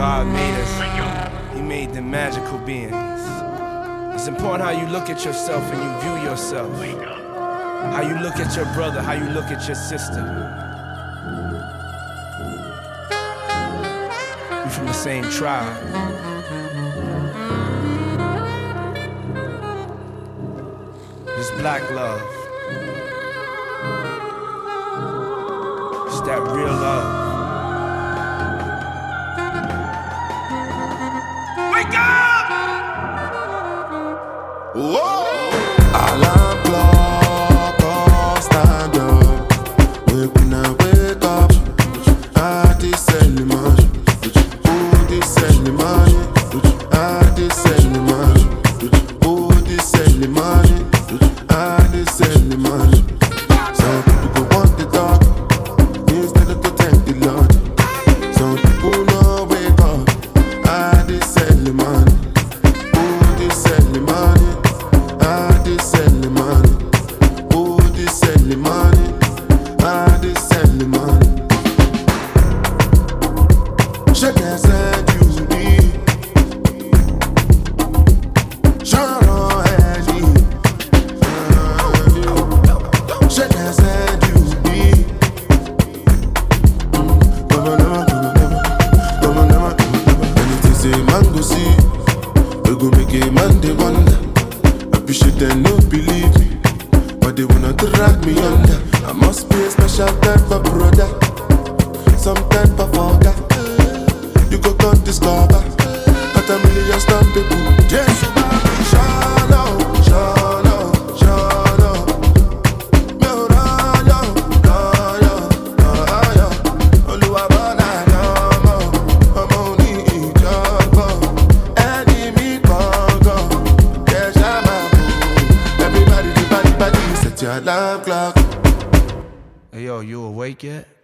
God made us, He made them magical beings. It's important how you look at yourself and you view yourself. How you look at your brother, how you look at your sister. We from the same tribe. It's black love. It's that real love. Wake up! Whoa! Alarm clock, oh, stand up. When I wake up, I descend the money. Who descend the money? I descend the money. Who descend the money? I descend the money. Some people go want the dog instead of to thank the Lord. Some people no wake up. I descend the money. Who descend the money? I descend the money. Who descend the money? I descend the money. Shake that side you need. Sharon has you. Shake that side you need. Anything say man go see, we go make a man they wonder. Appreciate them, no believe me, but they wanna drag me under. I must be a special type of brother, some type of father. You go come discover that I'm really just some people. Yes, you might be shallow, shallow, shallow. No, no, no, no, no, no. Oluwa bona yamo, I'm only in trouble. Enemy congo, yes I'm a everybody, set your alarm clock. Hey yo, you awake yet?